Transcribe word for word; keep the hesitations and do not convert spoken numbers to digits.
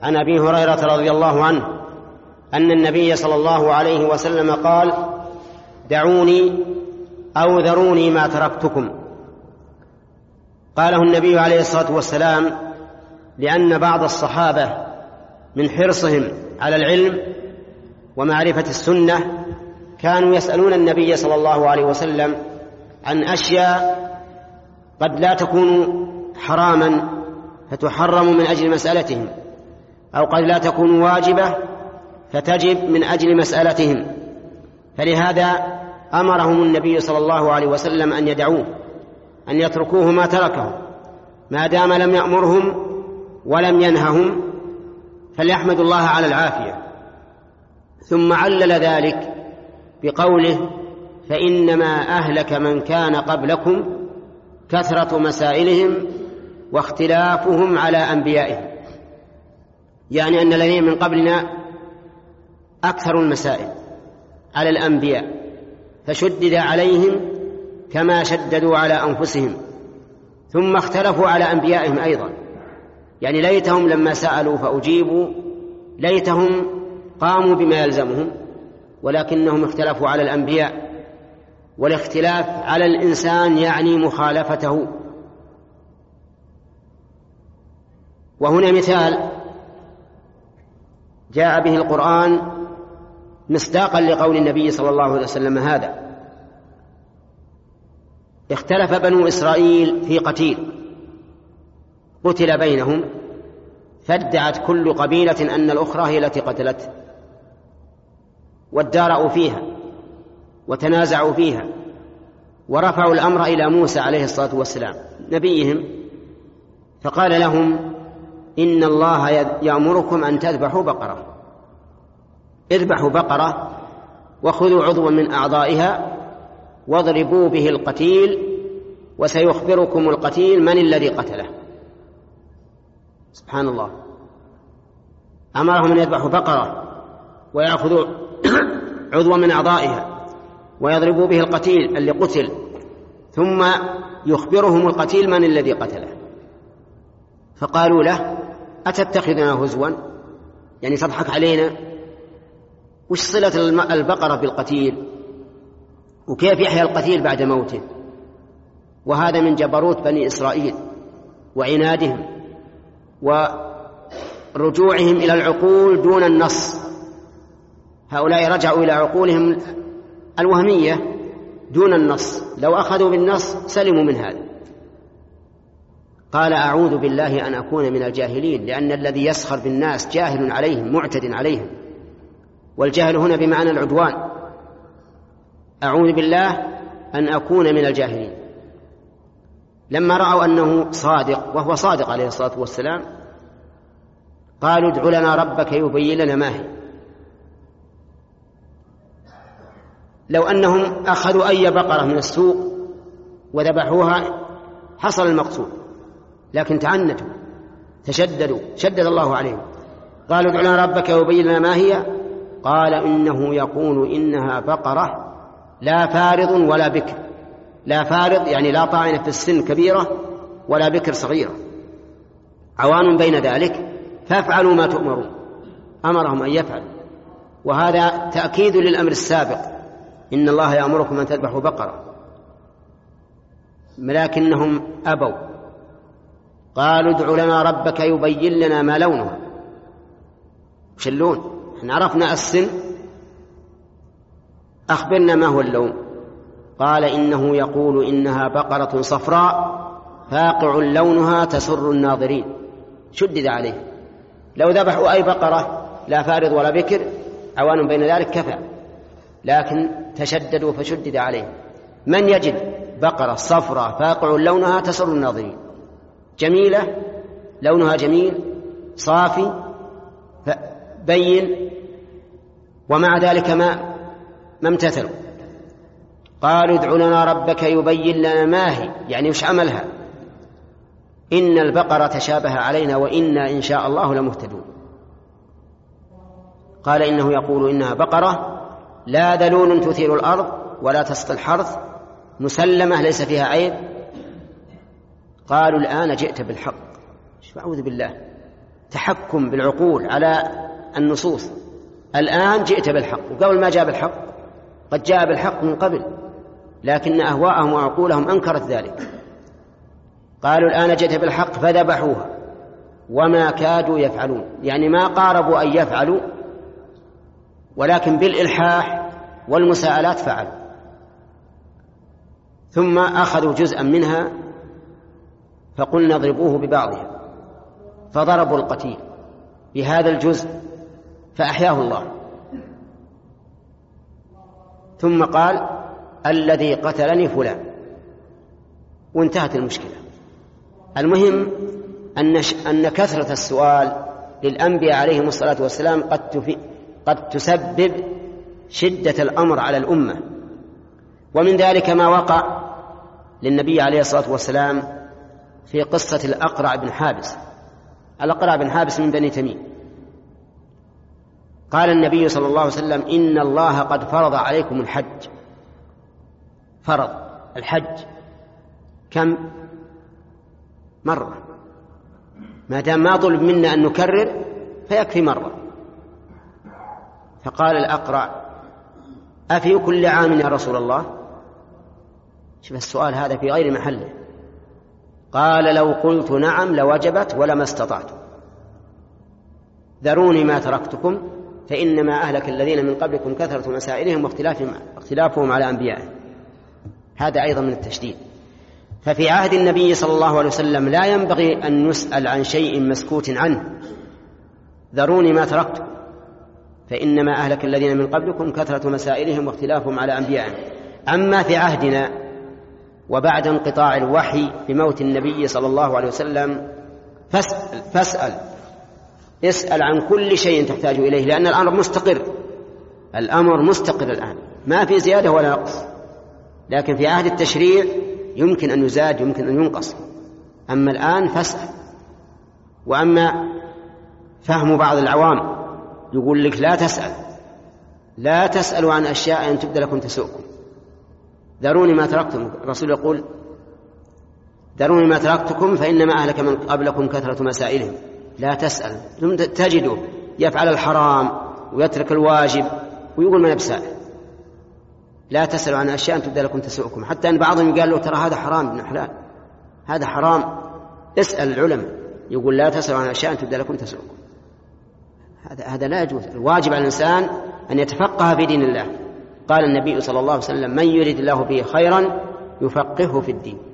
عن أبي هريرة رضي الله عنه أن النبي صلى الله عليه وسلم قال: دعوني أو ذروني ما تركتكم. قاله النبي عليه الصلاة والسلام لأن بعض الصحابة من حرصهم على العلم ومعرفة السنة كانوا يسألون النبي صلى الله عليه وسلم عن أشياء قد لا تكون حراما فتحرم من أجل مسألتهم، أو قد لا تكون واجبة فتجب من أجل مسألتهم، فلهذا أمرهم النبي صلى الله عليه وسلم أن يدعوه، أن يتركوه ما تركه، ما دام لم يأمرهم ولم ينههم فليحمدوا الله على العافية. ثم علل ذلك بقوله: فإنما أهلك من كان قبلكم كثرة مسائلهم واختلافهم على أنبيائهم، يعني أن الذين من قبلنا أكثر المسائل على الأنبياء فشدد عليهم كما شددوا على أنفسهم، ثم اختلفوا على أنبيائهم أيضا، يعني ليتهم لما سألوا فأجيبوا، ليتهم قاموا بما يلزمهم، ولكنهم اختلفوا على الأنبياء. والاختلاف على الإنسان يعني مخالفته. وهنا مثال جاء به القرآن مصداقا لقول النبي صلى الله عليه وسلم هذا: اختلف بنو إسرائيل في قتيل قتل بينهم، فادعت كل قبيلة أن الأخرى هي التي قتلته، وادارأوا فيها وتنازعوا فيها، ورفعوا الأمر إلى موسى عليه الصلاة والسلام نبيهم، فقال لهم: إن الله يأمركم أن تذبحوا بقرة، اذبحوا بقرة وخذوا عضوا من أعضائها واضربوا به القتيل وسيخبركم القتيل من الذي قتله. سبحان الله، أمرهم أن يذبحوا بقرة ويأخذوا عضوا من أعضائها ويضربوا به القتيل اللي قتل، ثم يخبرهم القتيل من الذي قتله. فقالوا له: أتتخذنا هزوا؟ يعني تضحك علينا؟ وش صلة البقرة بالقتيل؟ وكيف يحيى القتيل بعد موته؟ وهذا من جبروت بني إسرائيل وعنادهم ورجوعهم إلى العقول دون النص. هؤلاء رجعوا إلى عقولهم الوهمية دون النص، لو أخذوا بالنص سلموا من هذا. قال: أعوذ بالله أن أكون من الجاهلين، لأن الذي يسخر بالناس جاهل عليهم معتد عليهم، والجهل هنا بمعنى العدوان. أعوذ بالله أن أكون من الجاهلين. لما رأوا أنه صادق، وهو صادق عليه الصلاة والسلام، قالوا: ادع لنا ربك يبين لنا ما هي. لو أنهم أخذوا أي بقرة من السوق وذبحوها حصل المقصود، لكن تعنتوا تشددوا، شدد الله عليهم. قالوا: ادع لنا ربك يبين لنا ما هي. قال: إنه يقول إنها بقرة لا فارض ولا بكر. لا فارض يعني لا طاعنة في السن كبيرة، ولا بكر صغيرة، عوان بين ذلك، فافعلوا ما تؤمرون. أمرهم أن يفعل، وهذا تأكيد للأمر السابق: إن الله يأمركم أن تذبحوا بقرة. لكنهم أبوا، قالوا: ادع لنا ربك يبين لنا ما لونها. وش اللون؟ احنا عرفنا السن، أخبرنا ما هو اللون. قال: إنه يقول إنها بقرة صفراء فاقع لونها تسر الناظرين. شدد عليه، لو ذبحوا أي بقرة لا فارض ولا بكر عوان بين ذلك كفى، لكن تشددوا فشدد عليه. من يجد بقرة صفراء فاقع لونها تسر الناظرين، جميلة، لونها جميل صافي بين، ومع ذلك ما ما امتثلوا. قالوا: ادع لنا ربك يبين لنا ما هي، يعني وش عملها؟ إن البقرة تشابه علينا وإنا إن شاء الله لمهتدون. قال: إنه يقول إنها بقرة لا ذلول تثير الأرض ولا تسقي الحرث مسلمة ليس فيها عيب. قالوا: الآن جئت بالحق. أعوذ بالله، تحكم بالعقول على النصوص. الآن جئت بالحق، وقبل ما جاء بالحق قد جاء بالحق من قبل، لكن أهواءهم وعقولهم أنكرت ذلك. قالوا الآن جئت بالحق فذبحوها وما كادوا يفعلون، يعني ما قاربوا أن يفعلوا، ولكن بالإلحاح والمساءلات فعلوا. ثم أخذوا جزءا منها فقلنا اضربوه ببعضها، فضربوا القتيل بهذا الجزء فأحياه الله. ثم قال الذي قتلني فلان، وانتهت المشكلة. المهم أن أن كثرة السؤال للأنبياء عليهم الصلاة والسلام قد قد تسبب شدة الأمر على الأمة. ومن ذلك ما وقع للنبي عليه الصلاة والسلام في قصة الأقرع بن حابس. الأقرع بن حابس من بني تميم. قال النبي صلى الله عليه وسلم إن الله قد فرض عليكم الحج. فرض الحج كم مرة؟ ما دام ما طلب منا أن نكرر فيكفي مرة. فقال الأقرع أفي كل عام يا رسول الله؟ شوف السؤال هذا في غير محله. قال لو قلت نعم لوجبت ولما استطعت، ذروني ما تركتكم فإنما أهلك الذين من قبلكم كثرة مسائلهم واختلافهم على أنبيائهم. هذا أيضا من التشديد. ففي عهد النبي صلى الله عليه وسلم لا ينبغي أن نسأل عن شيء مسكوت عنه. ذروني ما تركتكم فإنما أهلك الذين من قبلكم كثرة مسائلهم واختلافهم على أنبيائهم. أما في عهدنا وبعد انقطاع الوحي بموت النبي صلى الله عليه وسلم فاسأل, فاسأل اسأل عن كل شيء تحتاج إليه، لأن الأمر مستقر. الأمر مستقر الآن، ما في زيادة ولا نقص. لكن في عهد التشريع يمكن أن يزاد يمكن أن ينقص. أما الآن فاسأل. وأما فهم بعض العوام يقول لك لا تسأل لا تسألوا عن أشياء أن تبدأ لكم تسؤكم. ذروني ما تركتم، الرسول يقول ذروني ما تركتكم فإنما أهلك من قبلكم كثرة مسائلهم. لا تسأل. تجده يفعل الحرام ويترك الواجب ويقول ما نبسأل. لا تسألوا عن أشياء أن تبدأ لكم تسؤكم. حتى أن بعضهم قال له ترى هذا حرام ابن حلال، هذا حرام، اسأل العلماء. يقول لا تسألوا عن أشياء أن تبدأ لكم تسؤكم. هذا هذا لا يجوز. الواجب على الإنسان أن يتفقه في دين الله. قال النبي صلى الله عليه وسلم من يريد الله به خيرا يفقهه في الدين.